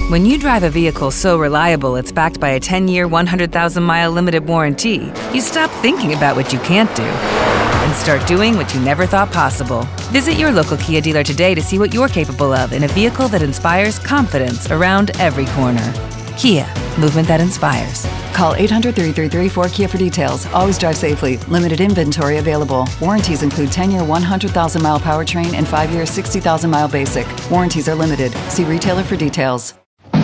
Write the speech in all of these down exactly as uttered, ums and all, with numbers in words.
When you drive a vehicle so reliable it's backed by a ten-year, one hundred thousand mile limited warranty, you stop thinking about what you can't do and start doing what you never thought possible. Visit your local Kia dealer today to see what you're capable of in a vehicle that inspires confidence around every corner. Kia, movement that inspires. Call eight hundred, three three three, four K I A for details. Always drive safely. Limited inventory available. Warranties include ten-year, one hundred thousand mile powertrain and five-year, sixty thousand mile basic. Warranties are limited. See retailer for details.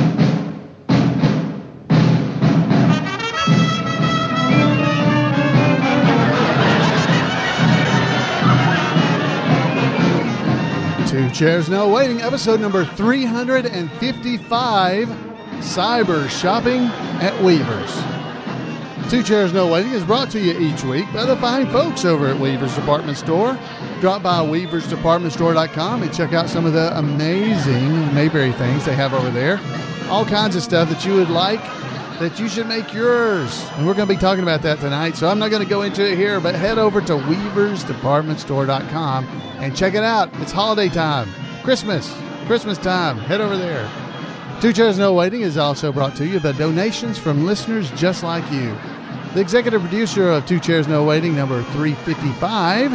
Two Chairs No Waiting, episode number three hundred fifty-five, Cyber Shopping at Weaver's. Two Chairs No Waiting is brought to you each week by the fine folks over at Weaver's Department Store. Drop by weavers department store dot com and check out some of the amazing Mayberry things they have over there. All kinds of stuff that you would like, that you should make yours. And we're going to be talking about that tonight, so I'm not going to go into it here, but head over to weavers department store dot com and check it out. It's holiday time. Christmas. Christmas time. Head over there. Two Chairs No Waiting is also brought to you by donations from listeners just like you. The executive producer of Two Chairs No Waiting, number three fifty-five,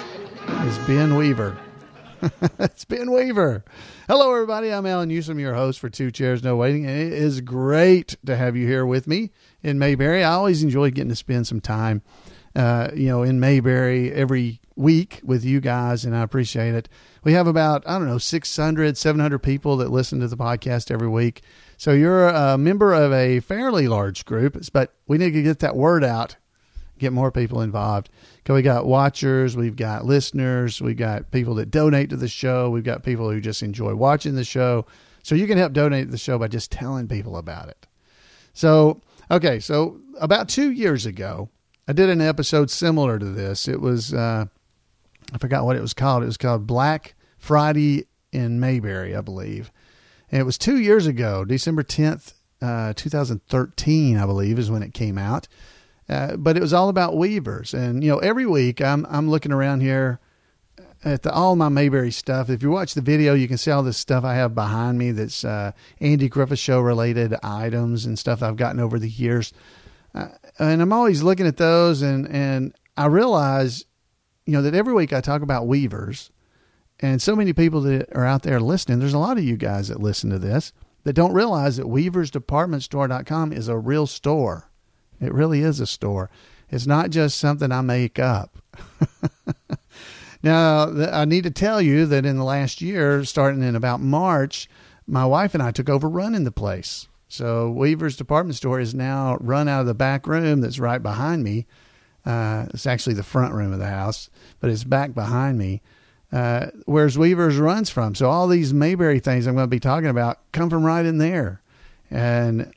is Ben Weaver. It's Ben Weaver. Hello, everybody. I'm Alan Newsom, your host for Two Chairs No Waiting, and it is great to have you here with me in Mayberry. I always enjoy getting to spend some time, uh, you know, in Mayberry every week with you guys, and I appreciate it. We have about, I don't know, six hundred, seven hundred people that listen to the podcast every week. So you're a member of a fairly large group, but we need to get that word out, get more people involved. Because we got watchers, we've got listeners, we've got people that donate to the show, we've got people who just enjoy watching the show. So you can help donate to the show by just telling people about it. So, okay, so about two years ago, I did an episode similar to this. It was, uh, I forgot what it was called. It was called Black Friday in Mayberry, I believe. And it was two years ago, December tenth, uh, two thousand thirteen, I believe, is when it came out. Uh, but it was all about Weavers. And, you know, every week I'm I'm looking around here at the, all my Mayberry stuff. If you watch the video, you can see all this stuff I have behind me that's uh, Andy Griffith Show related items and stuff I've gotten over the years. Uh, and I'm always looking at those, and, and I realize, you know, that every week I talk about Weavers. And so many people that are out there listening, there's a lot of you guys that listen to this that don't realize that weavers department store dot com is a real store. It really is a store. It's not just something I make up. Now, I need to tell you that in the last year, starting in about March, my wife and I took over running the place. So Weaver's Department Store is now run out of the back room that's right behind me. Uh, it's actually the front room of the house, but it's back behind me. Uh, where's Weaver's runs from. So all these Mayberry things I'm going to be talking about come from right in there. And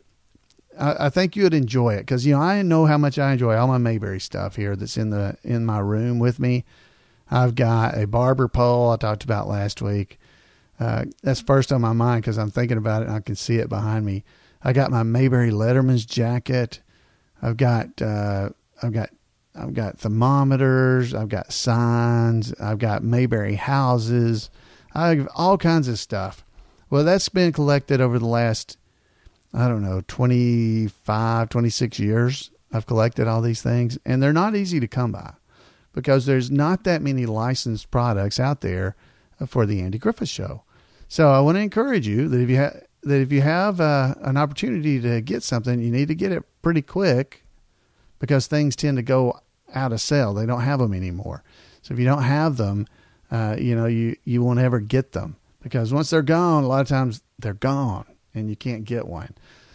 I, I think you would enjoy it because, you know, I know how much I enjoy all my Mayberry stuff here that's in the, in my room with me. I've got a barber pole I talked about last week. Uh, that's first on my mind because I'm thinking about it and I can see it behind me. I got my Mayberry Letterman's jacket. I've got, uh, I've got, I've got thermometers, I've got signs, I've got Mayberry houses, I've all kinds of stuff. Well, that's been collected over the last, I don't know, twenty-five, twenty-six years. I've collected all these things, and they're not easy to come by because there's not that many licensed products out there for the Andy Griffith Show. So I want to encourage you that if you, ha- that if you have uh, an opportunity to get something, you need to get it pretty quick because things tend to go out of sale. They don't have them anymore. So if you don't have them, uh, you know, you, you won't ever get them because once they're gone, a lot of times they're gone and you can't get one.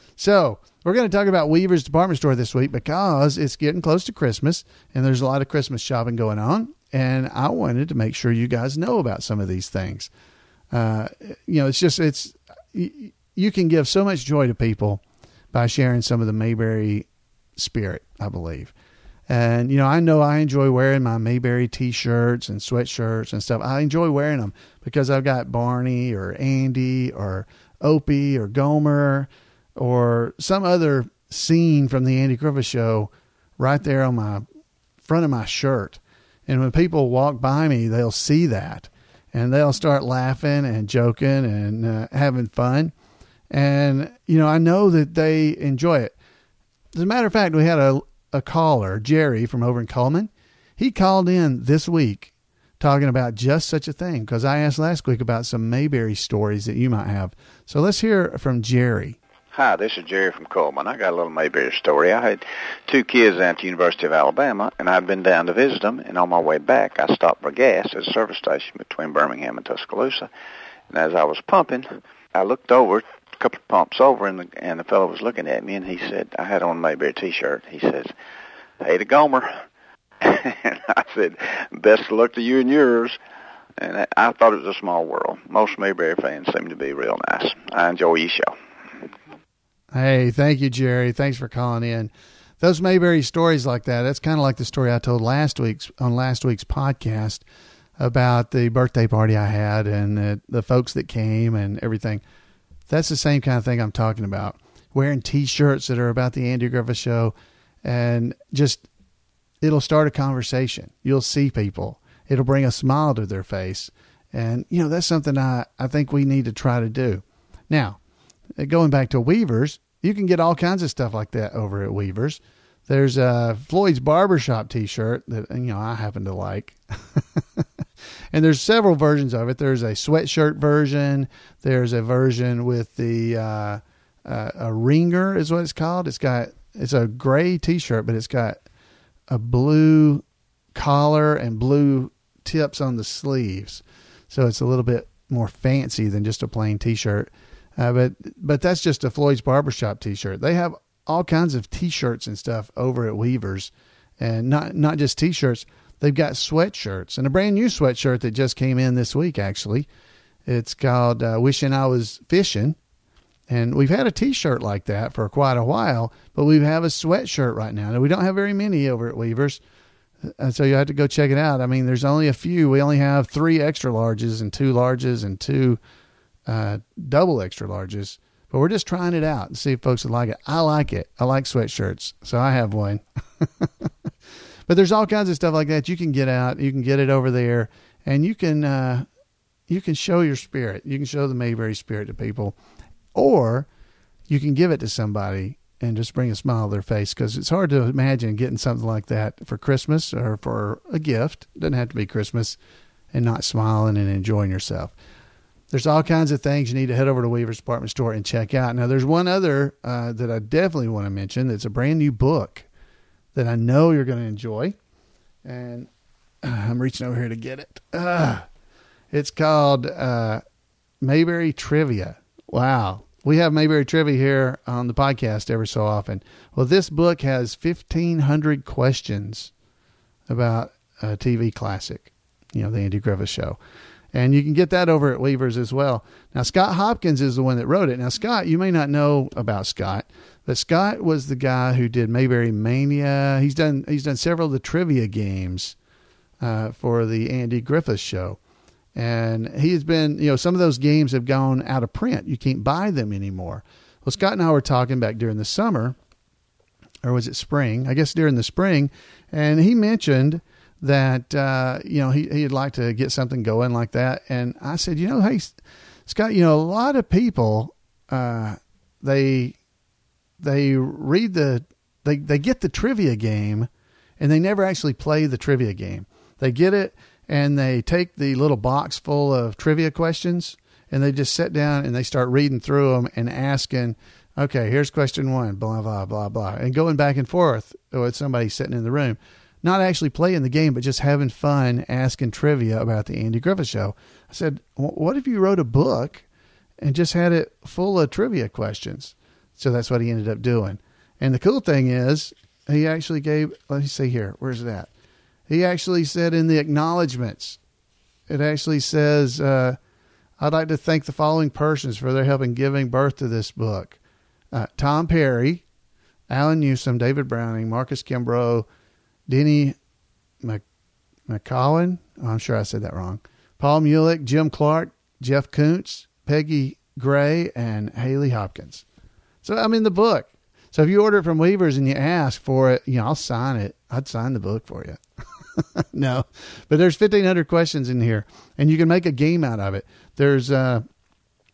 So we're going to talk about Weaver's Department Store this week because it's getting close to Christmas and there's a lot of Christmas shopping going on. And I wanted to make sure you guys know about some of these things. Uh, you know, it's just, it's, you, you can give so much joy to people by sharing some of the Mayberry spirit, I believe. And, you know, I know I enjoy wearing my Mayberry t-shirts and sweatshirts and stuff. I enjoy wearing them because I've got Barney or Andy or Opie or Gomer or some other scene from the Andy Griffith Show right there on my front of my shirt. And when people walk by me, they'll see that and they'll start laughing and joking and uh, having fun. And, you know, I know that they enjoy it. As a matter of fact, we had a, a caller, Jerry from over in Coleman. He called in this week talking about just such a thing, because I asked last week about some Mayberry stories that you might have. So let's hear from Jerry. Hi, this is Jerry from Coleman. I got a little Mayberry story. I had two kids at the University of Alabama, and I'd been down to visit them, and on my way back, I stopped for gas at a service station between Birmingham and Tuscaloosa. And as I was pumping, I looked over, a couple of pumps over, and the, and the fellow was looking at me, and he said, I had on a Mayberry T-shirt. He says, "Hey to Gomer." And I said, "Best of luck to you and yours." And I, I thought it was a small world. Most Mayberry fans seem to be real nice. I enjoy your show. Hey, thank you, Jerry. Thanks for calling in. Those Mayberry stories like that, that's kind of like the story I told last week's on last week's podcast about the birthday party I had and the, the folks that came and everything. That's the same kind of thing I'm talking about. Wearing T-shirts that are about the Andy Griffith Show, and just it'll start a conversation. You'll see people. It'll bring a smile to their face. And, you know, that's something I, I think we need to try to do. Now, going back to Weavers, you can get all kinds of stuff like that over at Weavers. There's a Floyd's Barbershop T-shirt that, you know, I happen to like. And there's several versions of it. There's a sweatshirt version. There's a version with the uh, uh, a ringer is what it's called. It's got it's a gray T-shirt, but it's got a blue collar and blue tips on the sleeves. So it's a little bit more fancy than just a plain T-shirt. Uh, but but that's just a Floyd's Barbershop T-shirt. They have all kinds of T-shirts and stuff over at Weavers, and not not just T-shirts. They've got sweatshirts, and a brand new sweatshirt that just came in this week. Actually, it's called uh, "Wishing I Was Fishing," and we've had a T-shirt like that for quite a while. But we have a sweatshirt right now. Now we don't have very many over at Weavers, and so you have to go check it out. I mean, there's only a few. We only have three extra larges and two larges and two. Uh, double extra larges, but we're just trying it out and see if folks would like it. I like it. I like sweatshirts, so I have one. But there's all kinds of stuff like that you can get out. You can get it over there, and you can uh, you can show your spirit. You can show the Mayberry spirit to people, or you can give it to somebody and just bring a smile to their face, because it's hard to imagine getting something like that for Christmas or for a gift. It doesn't have to be Christmas, and not smiling and enjoying yourself. There's all kinds of things you need to head over to Weaver's Department Store and check out. Now, there's one other uh, that I definitely want to mention. That's a brand new book that I know you're going to enjoy. And uh, I'm reaching over here to get it. Uh, it's called uh, Mayberry Trivia. Wow. We have Mayberry Trivia here on the podcast every so often. Well, this book has fifteen hundred questions about a T V classic, you know, the Andy Griffith Show. And you can get that over at Weavers as well. Now, Scott Hopkins is the one that wrote it. Now, Scott, you may not know about Scott, but Scott was the guy who did Mayberry Mania. He's done he's done several of the trivia games uh, for the Andy Griffith Show. And he's been, you know, some of those games have gone out of print. You can't buy them anymore. Well, Scott and I were talking back during the summer, or was it spring? I guess during the spring. And he mentioned that, uh, you know, he, he'd like to get something going like that. And I said, you know, hey, Scott, you know, a lot of people, uh, they, they read the, they, they get the trivia game and they never actually play the trivia game. They get it and they take the little box full of trivia questions and they just sit down and they start reading through them and asking, okay, here's question one, blah, blah, blah, blah, and going back and forth with somebody sitting in the room. Not actually playing the game, but just having fun asking trivia about the Andy Griffith Show. I said, what if you wrote a book and just had it full of trivia questions? So that's what he ended up doing. And the cool thing is, he actually gave, let me see here, where's that? He actually said in the acknowledgments, it actually says, uh, I'd like to thank the following persons for their help in giving birth to this book. Uh, Tom Perry, Alan Newsom, David Browning, Marcus Kimbrough, Denny Mc, McCowan, oh, I'm sure I said that wrong, Paul Mulick, Jim Clark, Jeff Kuntz, Peggy Gray, and Haley Hopkins. So I'm in the book. So if you order it from Weavers and you ask for it, you know, I'll sign it. I'd sign the book for you. No, but there's fifteen hundred questions in here and you can make a game out of it. There's, uh,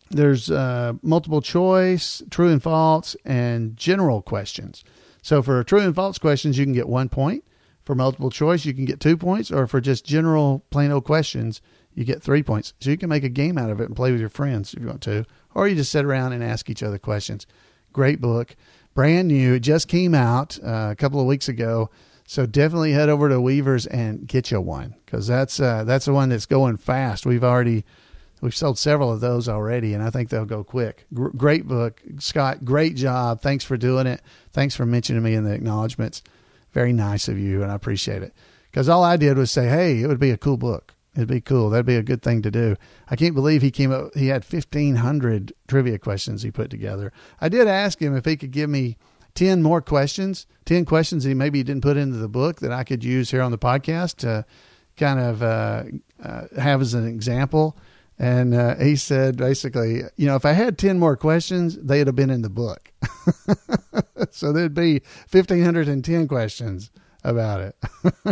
there's uh, multiple choice, true and false, and general questions. So for true and false questions, you can get one point. For multiple choice, you can get two points. Or for just general plain old questions, you get three points. So you can make a game out of it and play with your friends if you want to. Or you just sit around and ask each other questions. Great book. Brand new. It just came out uh, a couple of weeks ago. So definitely head over to Weavers and get you one, because that's uh, that's the one that's going fast. We've already we've sold several of those already, and I think they'll go quick. G- great book, Scott. Great job. Thanks for doing it. Thanks for mentioning me in the acknowledgments. Very nice of you, and I appreciate it. Because all I did was say, hey, it would be a cool book. It'd be cool. That'd be a good thing to do. I can't believe he came up. He had fifteen hundred trivia questions he put together. I did ask him if he could give me ten more questions, ten questions he maybe didn't put into the book that I could use here on the podcast to kind of uh, uh, have as an example. And uh, he said, basically, you know, if I had ten more questions, they'd have been in the book. So there'd be one thousand five hundred ten questions about it.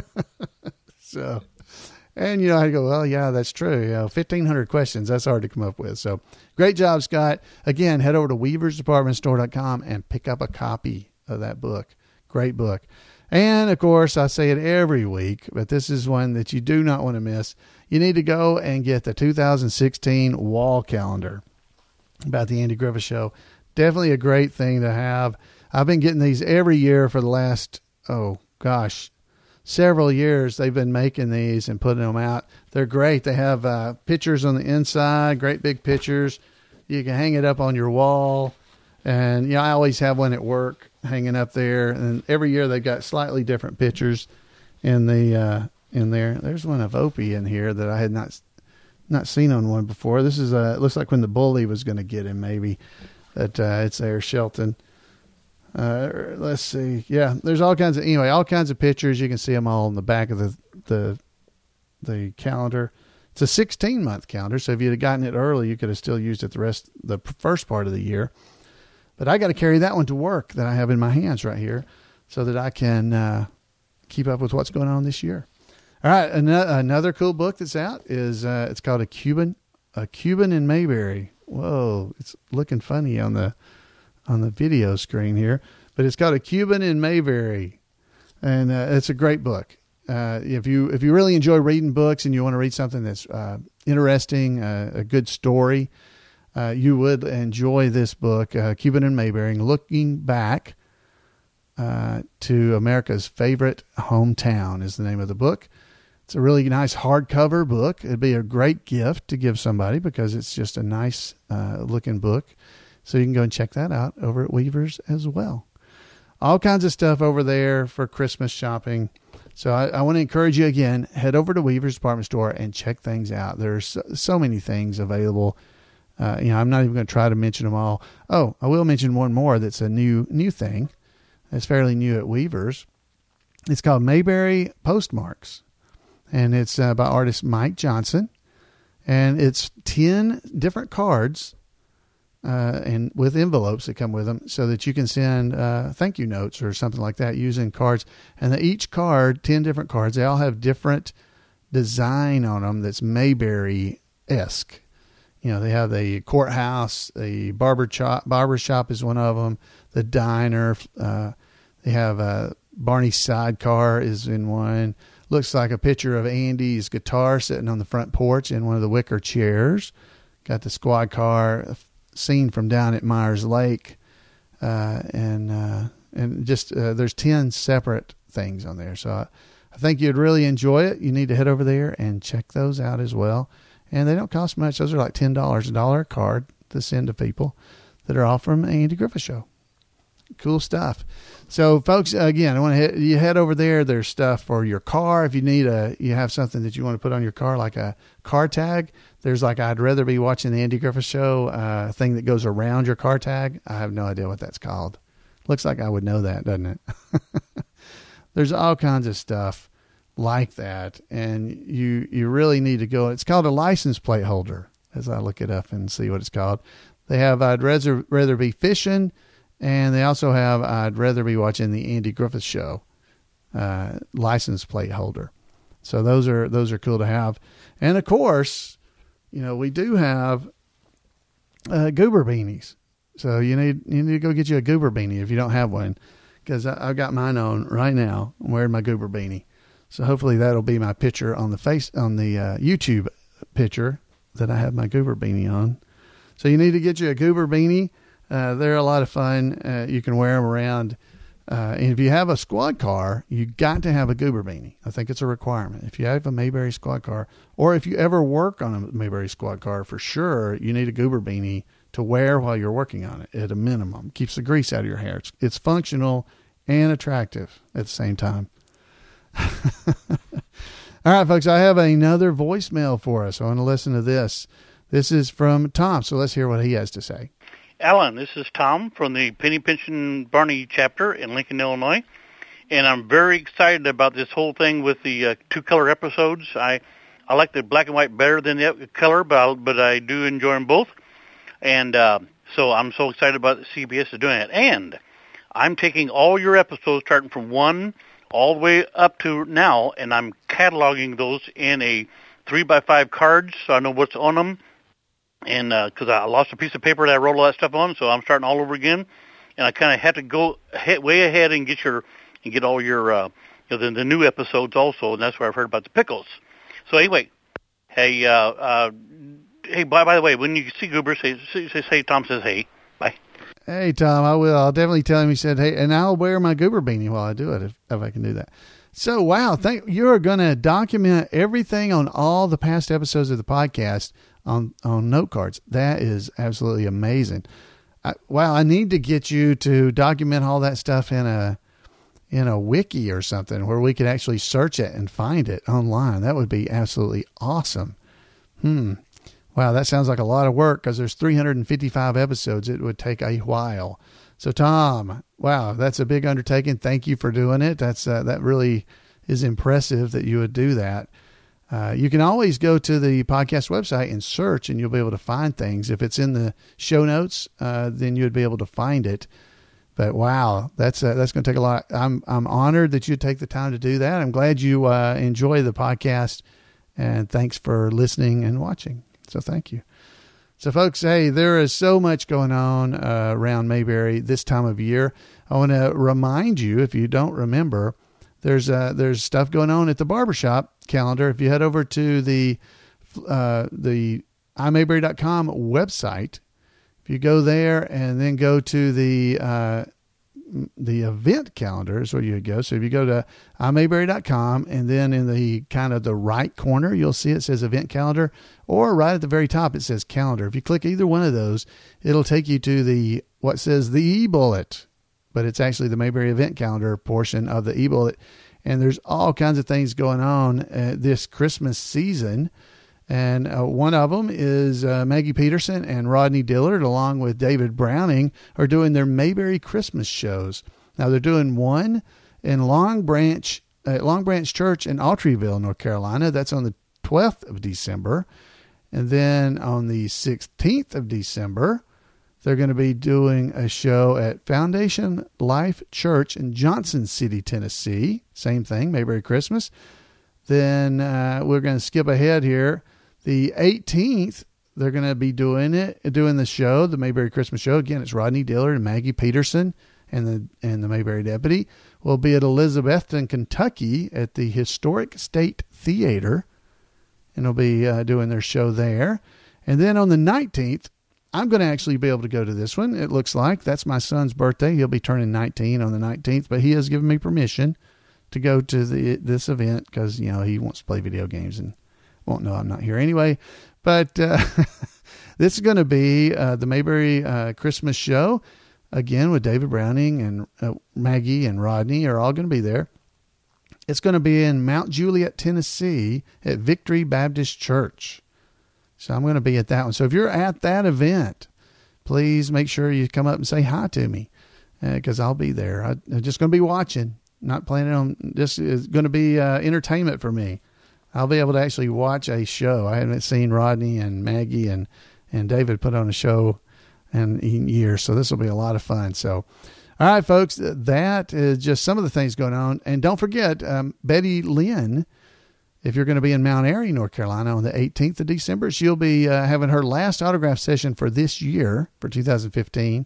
So, and, you know, I go, well, yeah, that's true. You know, fifteen hundred questions, that's hard to come up with. So great job, Scott. Again, head over to weavers department store dot com and pick up a copy of that book. Great book. And, of course, I say it every week, but this is one that you do not want to miss. You need to go and get the two thousand sixteen wall calendar about the Andy Griffith Show. Definitely a great thing to have. I've been getting these every year for the last, oh, gosh, several years. They've been making these and putting them out. They're great. They have uh, pictures on the inside, great big pictures. You can hang it up on your wall. And, you know, I always have one at work hanging up there. And every year they've got slightly different pictures in the uh, in there. There's one of Opie in here that I had not not seen on one before. This is uh, it looks like when the bully was going to get him, maybe. But uh, it's there, Shelton. Uh, let's see. Yeah, there's all kinds of, anyway, all kinds of pictures. You can see them all on the back of the, the, the calendar. It's a sixteen month calendar. So if you'd have gotten it early, you could have still used it the rest, the first part of the year. But I got to carry that one to work that I have in my hands right here so that I can, uh, keep up with what's going on this year. All right. Another, another cool book that's out is, uh, it's called A Cuban, A Cuban in Mayberry. Whoa. It's looking funny on the, on the video screen here, but it's called A Cuban in Mayberry. And uh, it's a great book. Uh, if you, if you really enjoy reading books and you want to read something that's uh, interesting, uh, a good story, uh, you would enjoy this book, uh, Cuban in Mayberry, Looking Back uh, to America's Favorite Hometown is the name of the book. It's a really nice hardcover book. It'd be a great gift to give somebody because it's just a nice uh, looking book. So you can go and check that out over at Weavers as well. All kinds of stuff over there for Christmas shopping. So I, I want to encourage you again, head over to Weavers Department Store and check things out. There's so, so many things available. Uh, you know, I'm not even going to try to mention them all. Oh, I will mention one more that's a new new thing. It's fairly new at Weavers. It's called Mayberry Postmarks. And it's uh, by artist Mike Johnson. And it's ten different cards uh, and with envelopes that come with them so that you can send uh, thank you notes or something like that using cards. And the, each card, ten different cards, they all have different design on them that's Mayberry-esque. You know, they have the courthouse, the barber shop, barber shop is one of them, the diner. Uh, they have a Barney's sidecar is in one. Looks like a picture of Andy's guitar sitting on the front porch in one of the wicker chairs. Got the squad car scene from down at Myers Lake. Uh, and, uh, and just, uh, there's ten separate things on there. So I, I think you'd really enjoy it. You need to head over there and check those out as well. And they don't cost much. Those are like ten dollars a dollar a card to send to people that are all from Andy Griffith Show. Cool stuff. So, folks, again, I want to head, you head over there. There's stuff for your car. If you need a, you have something that you want to put on your car, like a car tag. There's like, I'd rather be watching the Andy Griffith Show uh, thing that goes around your car tag. I have no idea what that's called. Looks like I would know that, doesn't it? There's all kinds of stuff like that, and you you really need to go. It's called a license plate holder, as I look it up and see what it's called. They have I'd rather rather be fishing, and they also have I'd rather be watching the Andy Griffith Show uh, license plate holder. So those are those are cool to have, and of course, you know we do have uh, goober beanies. So you need you need to go get you a goober beanie if you don't have one, because I've got mine on right now. I'm wearing my goober beanie. So hopefully that'll be my picture on the face on the uh, YouTube picture that I have my goober beanie on. So you need to get you a goober beanie. Uh, they're a lot of fun. Uh, you can wear them around. Uh, and if you have a squad car, you got to have a goober beanie. I think it's a requirement. If you have a Mayberry squad car, or if you ever work on a Mayberry squad car, for sure, you need a goober beanie to wear while you're working on it at a minimum. Keeps the grease out of your hair. It's, it's functional and attractive at the same time. All right, folks, I have another voicemail for us. I want to listen to this. This is from Tom, so let's hear what he has to say. Alan, this is Tom from the Penny Pension Barney chapter in Lincoln, Illinois, and I'm very excited about this whole thing with the uh, two-color episodes. I I like the black and white better than the color, but, I'll, but I do enjoy them both, and uh, so I'm so excited about C B S is doing it. And I'm taking all your episodes starting from one all the way up to now, and I'm cataloging those in a three by five cards so I know what's on them. And because uh, I lost a piece of paper that I wrote all that stuff on, so I'm starting all over again. And I kind of had to go ahead, way ahead and get your and get all your uh, you know, the, the new episodes also, and that's where I've heard about the pickles. So anyway, hey, uh, uh, hey, by by the way, when you see Goober, say say, say, say Tom says hey, bye. Hey Tom, I will. I'll definitely tell him. He said hey, and I'll wear my goober beanie while I do it if, if I can do that. So wow, thank you're going to document everything on all the past episodes of the podcast on on note cards. That is absolutely amazing. I, wow, I need to get you to document all that stuff in a in a wiki or something where we could actually search it and find it online. That would be absolutely awesome. Hmm. Wow, that sounds like a lot of work because there's three hundred fifty-five episodes. It would take a while. So Tom, wow, that's a big undertaking. Thank you for doing it. That's uh, that really is impressive that you would do that. Uh, you can always go to the podcast website and search, and you'll be able to find things. If it's in the show notes, uh, then you'd be able to find it. But wow, that's uh, that's going to take a lot. I'm I'm honored that you take the time to do that. I'm glad you uh, enjoy the podcast, and thanks for listening and watching. So thank you. So folks, hey, there is so much going on uh, around Mayberry this time of year. I want to remind you, if you don't remember, there's uh, there's stuff going on at the barbershop calendar. If you head over to the uh, the i mayberry dot com website, if you go there and then go to the uh, the event calendar is where you would go. So if you go to i mayberry dot com and then in the kind of the right corner, you'll see it says event calendar, or right at the very top, it says calendar. If you click either one of those, it'll take you to the what says the e-bullet, but it's actually the Mayberry event calendar portion of the e-bullet. And there's all kinds of things going on uh, this Christmas season. And uh, one of them is uh, Maggie Peterson and Rodney Dillard, along with David Browning, are doing their Mayberry Christmas shows. Now, they're doing one in Long Branch, uh, Long Branch Church in Autryville, North Carolina. That's on the twelfth of December. And then on the sixteenth of December, they're going to be doing a show at Foundation Life Church in Johnson City, Tennessee. Same thing, Mayberry Christmas. Then uh, we're going to skip ahead here. The eighteenth, they're going to be doing it, doing the show, the Mayberry Christmas show. Again, it's Rodney Dillard and Maggie Peterson and the and the Mayberry Deputy. Will be at Elizabethton, Kentucky, at the Historic State Theater, and they'll be uh, doing their show there. And then on the nineteenth, I'm going to actually be able to go to this one. It looks like that's my son's birthday. He'll be turning nineteen on the nineteenth, but he has given me permission to go to the this event because, you know, he wants to play video games and won't know I'm not here anyway. But uh, this is going to be uh, the Mayberry uh, Christmas show, again, with David Browning and uh, Maggie and Rodney are all going to be there. It's going to be in Mount Juliet, Tennessee at Victory Baptist Church. So I'm going to be at that one. So if you're at that event, please make sure you come up and say hi to me because uh, I'll be there. I, I'm just going to be watching, not planning on this is going to be uh, entertainment for me. I'll be able to actually watch a show. I haven't seen Rodney and Maggie and, and David put on a show in, in years. So this will be a lot of fun. So, all right, folks, that is just some of the things going on. And don't forget, um, Betty Lynn If you're going to be in Mount Airy, North Carolina on the eighteenth of December, she'll be uh, having her last autograph session for this year, for two thousand fifteen,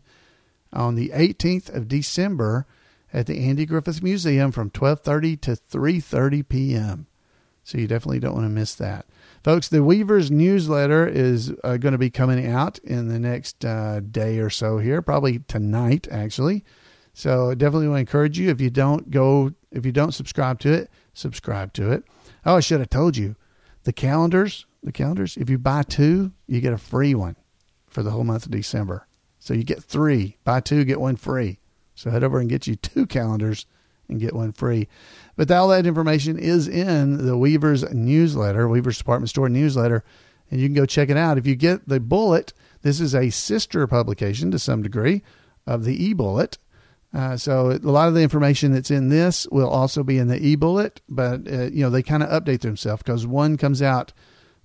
on the eighteenth of December at the Andy Griffith Museum from twelve thirty to three thirty p.m. So you definitely don't want to miss that. Folks, the Weavers newsletter is uh, going to be coming out in the next uh, day or so here, probably tonight, actually. So I definitely want to encourage you, if you don't go, if you don't subscribe to it, subscribe to it. Oh, I should have told you, the calendars, the calendars, if you buy two, you get a free one for the whole month of December. So you get three, buy two, get one free. So head over and get you two calendars and get one free. But all that information is in the Weavers newsletter, Weavers Department Store newsletter, and you can go check it out. If you get the bullet, this is a sister publication to some degree of the e-bullet. Uh, so a lot of the information that's in this will also be in the e-bullet, but uh, you know, they kind of update themselves because one comes out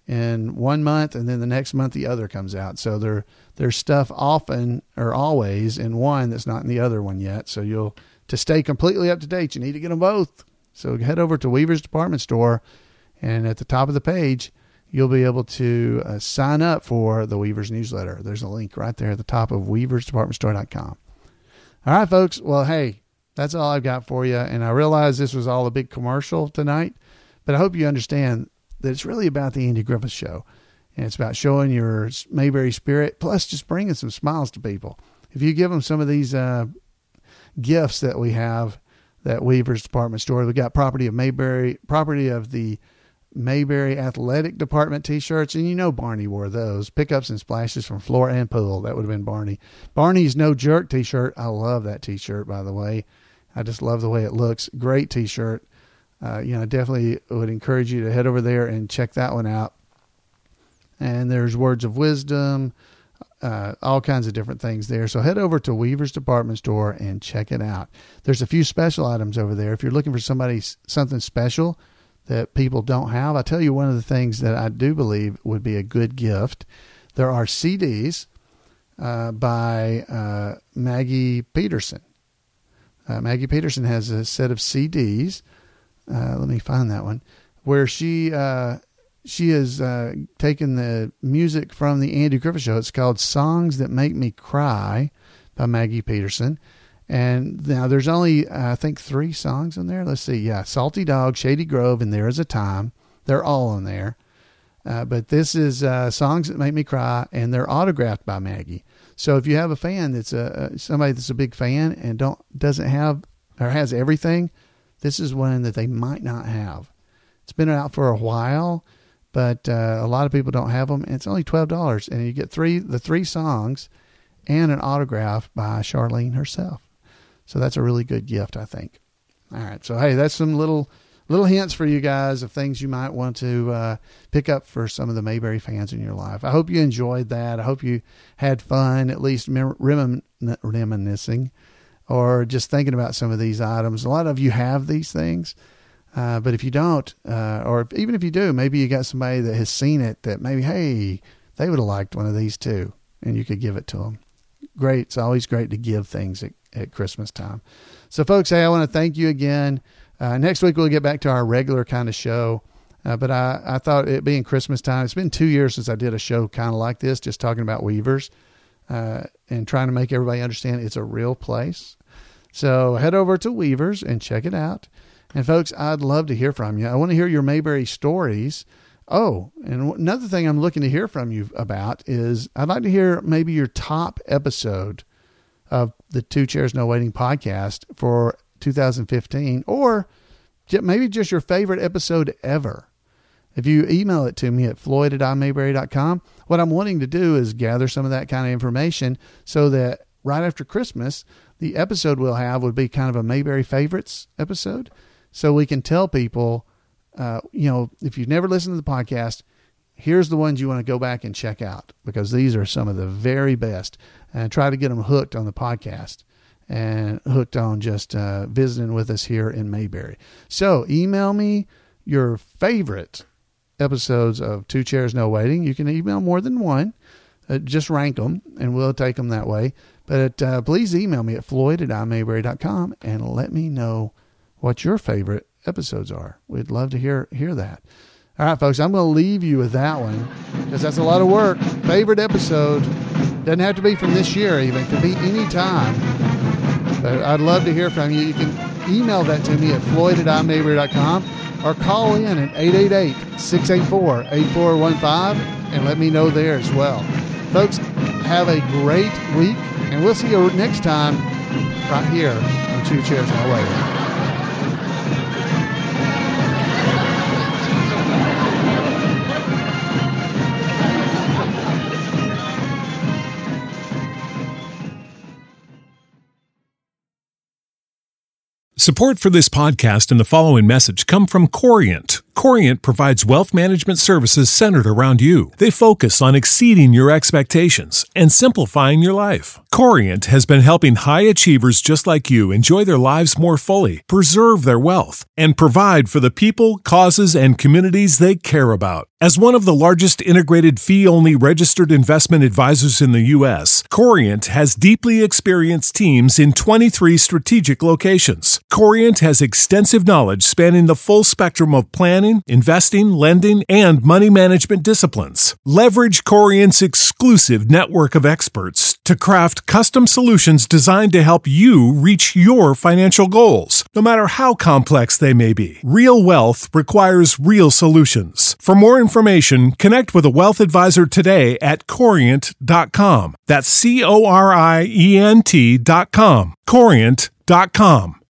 in one month and then the next month the other comes out. So there, there's stuff often or always in one that's not in the other one yet. So you'll, to stay completely up to date, you need to get them both. So head over to Weavers Department Store, and at the top of the page, you'll be able to uh, sign up for the Weavers newsletter. There's a link right there at the top of weavers department store dot com. All right, folks. Well, hey, that's all I've got for you. And I realize this was all a big commercial tonight, but I hope you understand that it's really about the Andy Griffith Show. And it's about showing your Mayberry spirit, plus just bringing some smiles to people. If you give them some of these uh, gifts that we have, that Weavers Department Store, we got property of Mayberry, property of the Mayberry Athletic Department t-shirts, and you know Barney wore those. Pickups and splashes from floor and pool. That would have been Barney. Barney's No Jerk t-shirt. I love that t-shirt, by the way. I just love the way it looks. Great t-shirt. Uh, you know, definitely would encourage you to head over there and check that one out. And there's Words of Wisdom, uh, all kinds of different things there. So head over to Weavers Department Store and check it out. There's a few special items over there. If you're looking for somebody, something special that people don't have, I tell you one of the things that I do believe would be a good gift. There are C Ds uh, by uh, Maggie Peterson. Uh, Maggie Peterson has a set of C Ds. Uh, let me find that one, where she uh, she has uh, taken the music from the Andy Griffith Show. It's called Songs That Make Me Cry by Maggie Peterson. And now there's only, uh, I think, three songs in there. Let's see. Yeah. Salty Dog, Shady Grove, and There Is a Time. They're all on there. Uh, but this is uh, Songs That Make Me Cry, and they're autographed by Maggie. So if you have a fan that's a, somebody that's a big fan and don't doesn't have or has everything, this is one that they might not have. It's been out for a while, but uh, a lot of people don't have them. And it's only twelve dollars, and you get three the three songs and an autograph by Charlene herself. So that's a really good gift, I think. All right. So, hey, that's some little little hints for you guys of things you might want to uh, pick up for some of the Mayberry fans in your life. I hope you enjoyed that. I hope you had fun, at least remin- reminiscing or just thinking about some of these items. A lot of you have these things, uh, but if you don't, uh, or if, even if you do, maybe you got somebody that has seen it that maybe, hey, they would have liked one of these too, and you could give it to them. Great. It's always great to give things at, at Christmas time. So, folks, hey, I want to thank you again. Uh, next week, we'll get back to our regular kind of show. Uh, but I, I thought it being Christmas time, it's been two years since I did a show kind of like this, just talking about Weavers uh, and trying to make everybody understand it's a real place. So head over to Weavers and check it out. And, folks, I'd love to hear from you. I want to hear your Mayberry stories. Oh, and another thing I'm looking to hear from you about is I'd like to hear maybe your top episode of the Two Chairs No Waiting podcast for two thousand fifteen, or maybe just your favorite episode ever. If you email it to me at floyd at i mayberry dot com, what I'm wanting to do is gather some of that kind of information so that right after Christmas, the episode we'll have would be kind of a Mayberry favorites episode. So we can tell people, uh, you know, if you've never listened to the podcast, here's the ones you want to go back and check out, because these are some of the very best, and try to get them hooked on the podcast and hooked on just uh, visiting with us here in Mayberry. So email me your favorite episodes of Two Chairs No Waiting. You can email more than one. Uh, just rank them, and we'll take them that way. But uh, please email me at floyd at i mayberry dot com and let me know what your favorite episodes are. We'd love to hear hear that. All right, folks, I'm going to leave you with that one because that's a lot of work. Favorite episode doesn't have to be from this year even. It could be any time. But I'd love to hear from you. You can email that to me at floyd at i'm mayberry dot com or call in at eight eight eight, six eight four, eight four one five and let me know there as well. Folks, have a great week, and we'll see you next time right here on Two Chairs No Waiting. Support for this podcast and the following message come from Corient. Corient provides wealth management services centered around you. They focus on exceeding your expectations and simplifying your life. Corient has been helping high achievers just like you enjoy their lives more fully, preserve their wealth, and provide for the people, causes, and communities they care about. As one of the largest integrated fee-only registered investment advisors in the U S, Corient has deeply experienced teams in twenty-three strategic locations. Corient has extensive knowledge spanning the full spectrum of planning, investing, lending, and money management disciplines. Leverage Corient's exclusive network of experts to craft custom solutions designed to help you reach your financial goals, no matter how complex they may be. Real wealth requires real solutions. For more information, connect with a wealth advisor today at corient dot com. That's C O R I E N T dot com. corient dot com.